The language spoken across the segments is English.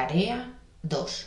Tarea 2.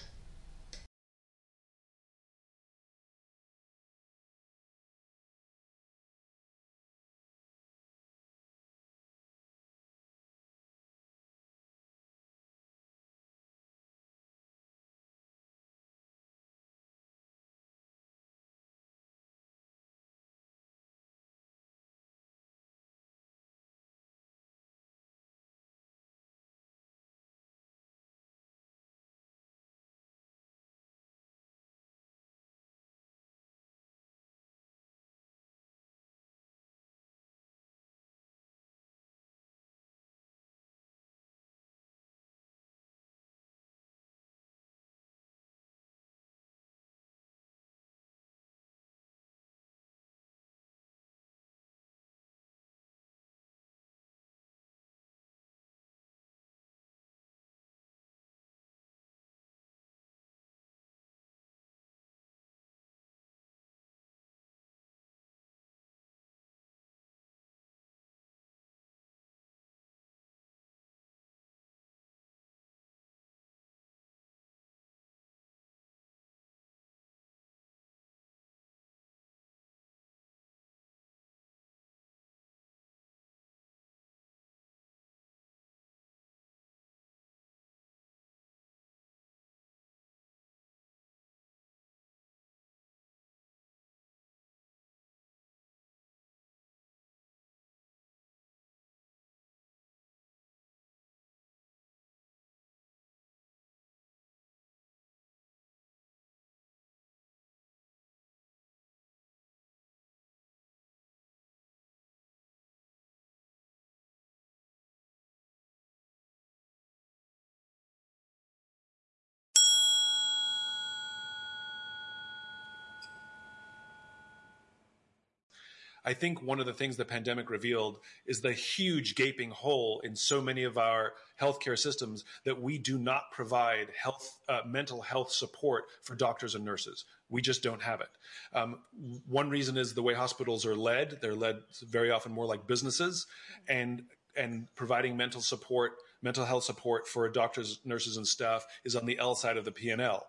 I think one of the things the pandemic revealed is the huge gaping hole in so many of our healthcare systems that we do not provide mental health support for doctors and nurses. We just don't have it. One reason is the way hospitals are led. They're led very often more like businesses, and providing mental health support for doctors, nurses, and staff is on the L side of the P&L.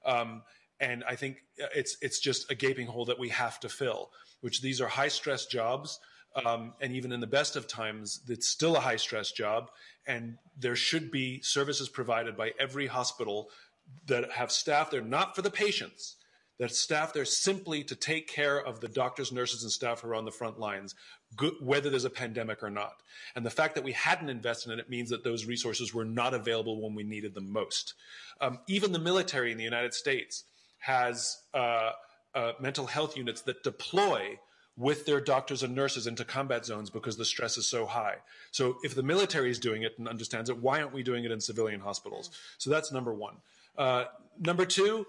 And I think it's just a gaping hole that we have to fill, which these are high stress jobs. And even in the best of times, it's still a high stress job. And there should be services provided by every hospital that have staff there, not for the patients, that staff there simply to take care of the doctors, nurses, and staff who are on the front lines, whether there's a pandemic or not. And the fact that we hadn't invested in it means that those resources were not available when we needed them most. Even the military in the United States has mental health units that deploy with their doctors and nurses into combat zones because the stress is so high. So if the military is doing it and understands it, why aren't we doing it in civilian hospitals? So that's number one. Number two,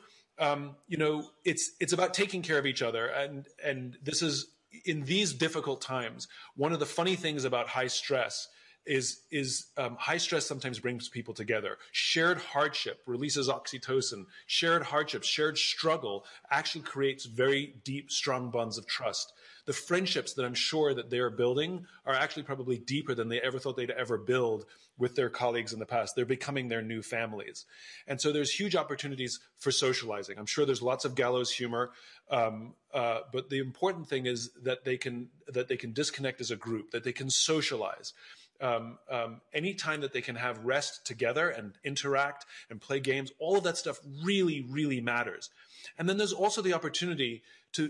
it's about taking care of each other. And this is, in these difficult times, one of the funny things about high stress is high stress sometimes brings people together. Shared hardship releases oxytocin. Shared hardship, shared struggle actually creates very deep, strong bonds of trust. The friendships that I'm sure that they're building are actually probably deeper than they ever thought they'd ever build with their colleagues in the past. They're becoming their new families. And so there's huge opportunities for socializing. I'm sure there's lots of gallows humor, but the important thing is that they can disconnect as a group, that they can socialize. Any time that they can have rest together and interact and play games, all of that stuff really, really matters. And then there's also the opportunity to,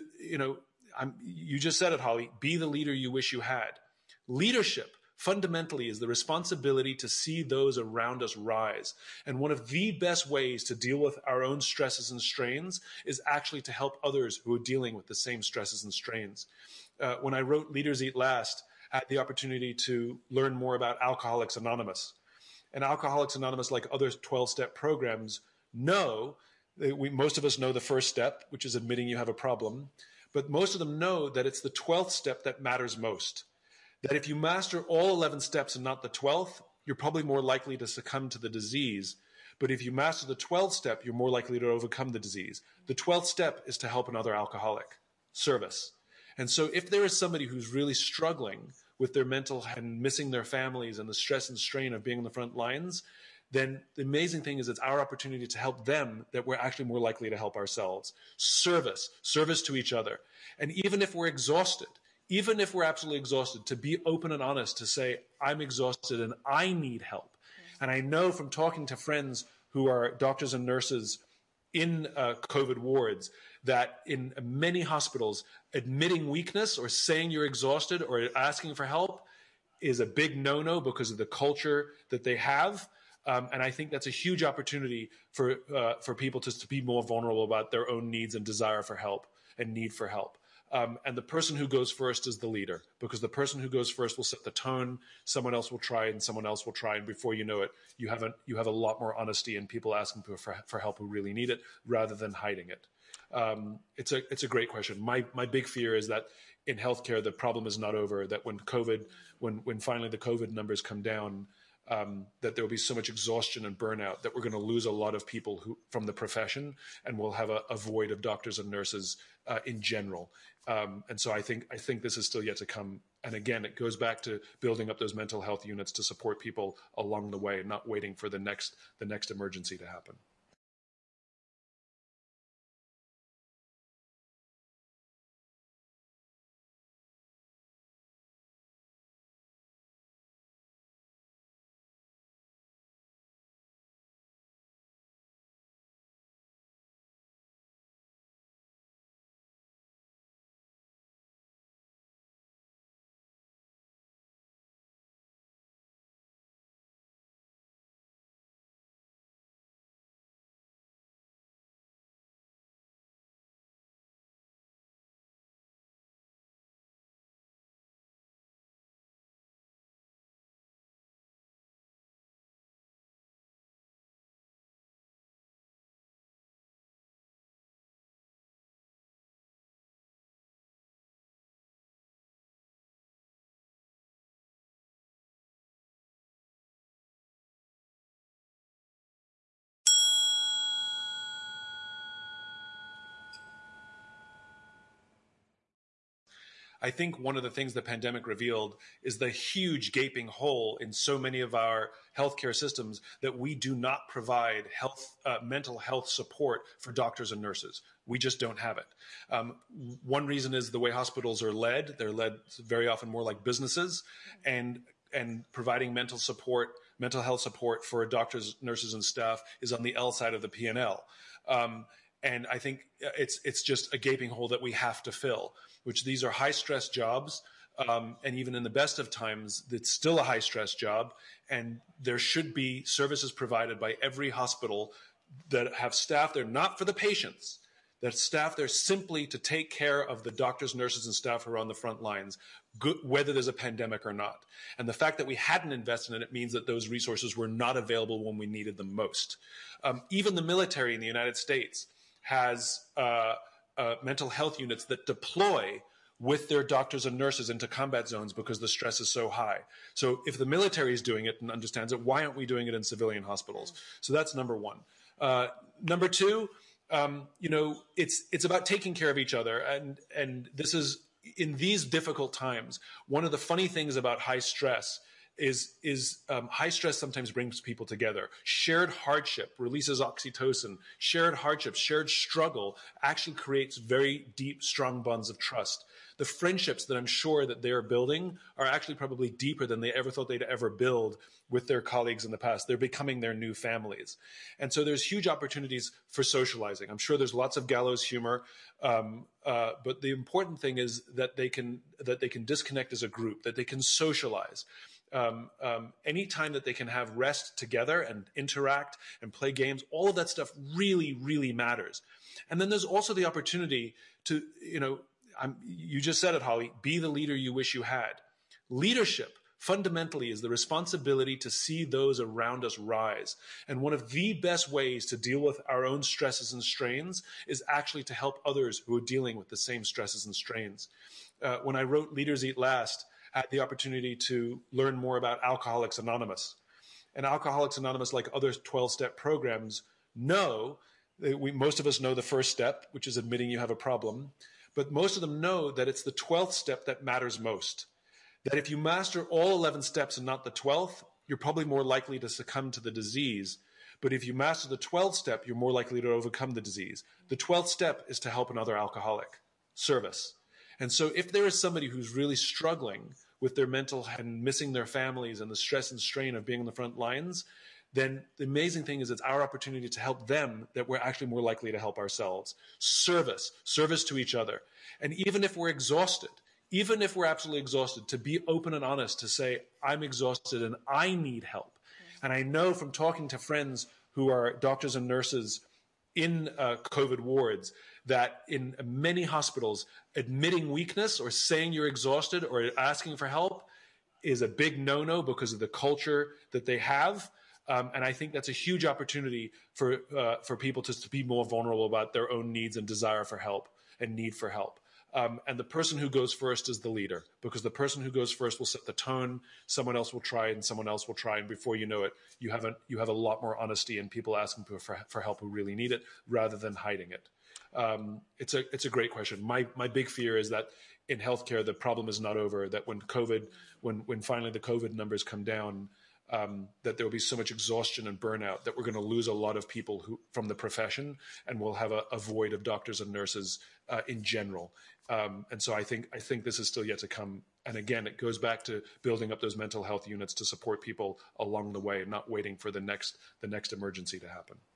you just said it, Holly, be the leader you wish you had. Leadership fundamentally is the responsibility to see those around us rise. And one of the best ways to deal with our own stresses and strains is actually to help others who are dealing with the same stresses and strains. When I wrote Leaders Eat Last, I had the opportunity to learn more about Alcoholics Anonymous. And Alcoholics Anonymous, like other 12-step programs, most of us know the first step, which is admitting you have a problem. But most of them know that it's the 12th step that matters most. That if you master all 11 steps and not the 12th, you're probably more likely to succumb to the disease. But if you master the 12th step, you're more likely to overcome the disease. The 12th step is to help another alcoholic. Service. And so if there is somebody who's really struggling with their mental health and missing their families and the stress and strain of being on the front lines, then the amazing thing is it's our opportunity to help them that we're actually more likely to help ourselves. Service to each other. And even if we're exhausted, even if we're absolutely exhausted, to be open and honest, to say, I'm exhausted and I need help. And I know from talking to friends who are doctors and nurses in COVID wards that in many hospitals, admitting weakness or saying you're exhausted or asking for help is a big no-no because of the culture that they have. And I think that's a huge opportunity for people to be more vulnerable about their own needs and desire for help and need for help. And the person who goes first is the leader, because the person who goes first will set the tone. Someone else will try, and someone else will try, and before you know it, you have a lot more honesty and people asking for help who really need it, rather than hiding it. It's a great question. My big fear is that in healthcare the problem is not over. That when finally the COVID numbers come down, that there will be so much exhaustion and burnout that we're going to lose a lot of people from the profession, and we'll have a void of doctors and nurses in general. And so I think this is still yet to come. And again, it goes back to building up those mental health units to support people along the way, not waiting for the next emergency to happen. I think one of the things the pandemic revealed is the huge gaping hole in so many of our healthcare systems that we do not provide mental health support for doctors and nurses. We just don't have it. One reason is the way hospitals are led. They're led very often more like businesses, and providing mental health support for doctors, nurses, and staff is on the L side of the P&L. And I think it's just a gaping hole that we have to fill, which these are high stress jobs. And even in the best of times, it's still a high stress job. And there should be services provided by every hospital that have staff there, not for the patients, that staff there simply to take care of the doctors, nurses, and staff who are on the front lines, whether there's a pandemic or not. And the fact that we hadn't invested in it means that those resources were not available when we needed them most. Even the military in the United States has mental health units that deploy with their doctors and nurses into combat zones because the stress is so high. So if the military is doing it and understands it, why aren't we doing it in civilian hospitals? So that's number one. Number two, it's about taking care of each other. And this is, in these difficult times, one of the funny things about high stress is high stress sometimes brings people together. Shared hardship releases oxytocin. Shared hardship, shared struggle actually creates very deep, strong bonds of trust. The friendships that I'm sure that they're building are actually probably deeper than they ever thought they'd ever build with their colleagues in the past. They're becoming their new families. And so there's huge opportunities for socializing. I'm sure there's lots of gallows humor, but the important thing is that they can disconnect as a group, that they can socialize. Any time that they can have rest together and interact and play games, all of that stuff really, really matters. And then there's also the opportunity to, you just said it, Holly, be the leader you wish you had. Leadership fundamentally is the responsibility to see those around us rise. And one of the best ways to deal with our own stresses and strains is actually to help others who are dealing with the same stresses and strains. When I wrote Leaders Eat Last, I had the opportunity to learn more about Alcoholics Anonymous. And Alcoholics Anonymous, like other 12-step programs, most of us know the first step, which is admitting you have a problem. But most of them know that it's the 12th step that matters most. That if you master all 11 steps and not the 12th, you're probably more likely to succumb to the disease. But if you master the 12th step, you're more likely to overcome the disease. The 12th step is to help another alcoholic, service. And so if there is somebody who's really struggling with their mental health and missing their families and the stress and strain of being on the front lines, then the amazing thing is it's our opportunity to help them that we're actually more likely to help ourselves. Service to each other. And even if we're exhausted, even if we're absolutely exhausted, to be open and honest, to say, I'm exhausted and I need help. And I know from talking to friends who are doctors and nurses in COVID wards that in many hospitals, admitting weakness or saying you're exhausted or asking for help is a big no-no because of the culture that they have. And I think that's a huge opportunity for people to be more vulnerable about their own needs and desire for help and need for help. And the person who goes first is the leader, because the person who goes first will set the tone. Someone else will try and someone else will try. And before you know it, you have a lot more honesty and people asking for help who really need it rather than hiding it. It's a great question. My big fear is that in healthcare, the problem is not over, that when finally the COVID numbers come down, that there will be so much exhaustion and burnout that we're going to lose a lot of people from the profession, and we'll have a void of doctors and nurses in general. And so I think this is still yet to come. And again, it goes back to building up those mental health units to support people along the way, not waiting for the next emergency to happen.